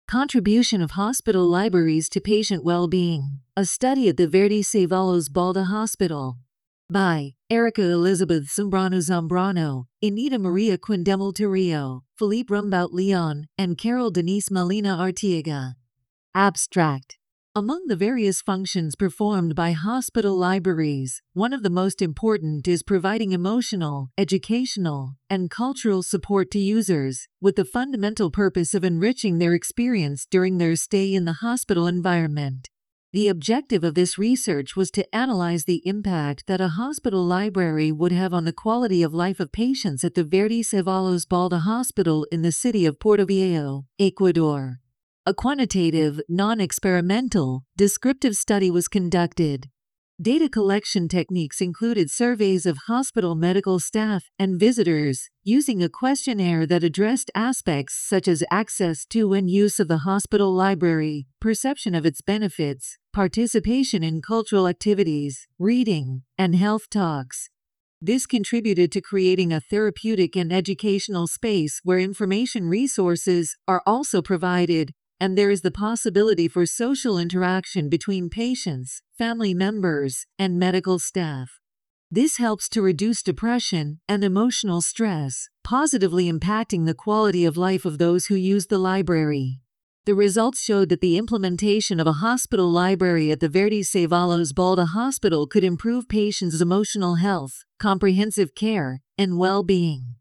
Contribution of Hospital Libraries to Patient Well-Being. A study at the Verdi-Cevallos Balda Hospital. By Erica Elizabeth Zambrano, Anita Maria Quindemel Terrio, Philippe Rumbout Leon, and Carol Denise Molina Artiega. Abstract. Among the various functions performed by hospital libraries, one of the most important is providing emotional, educational, and cultural support to users, with the fundamental purpose of enriching their experience during their stay in the hospital environment. The objective of this research was to analyze the impact that a hospital library would have on the quality of life of patients at the Verdi-Cevallos Balda Hospital in the city of Puerto Viejo, Ecuador. A quantitative, non-experimental, descriptive study was conducted. Data collection techniques included surveys of hospital medical staff and visitors, using a questionnaire that addressed aspects such as access to and use of the hospital library, perception of its benefits, participation in cultural activities, reading, and health talks. This contributed to creating a therapeutic and educational space where information resources are also provided, and there is the possibility for social interaction between patients, family members, and medical staff. This helps to reduce depression and emotional stress, positively impacting the quality of life of those who use the library. The results showed that the implementation of a hospital library at the Verdi-Cevallos Balda Hospital could improve patients' emotional health, comprehensive care, and well-being.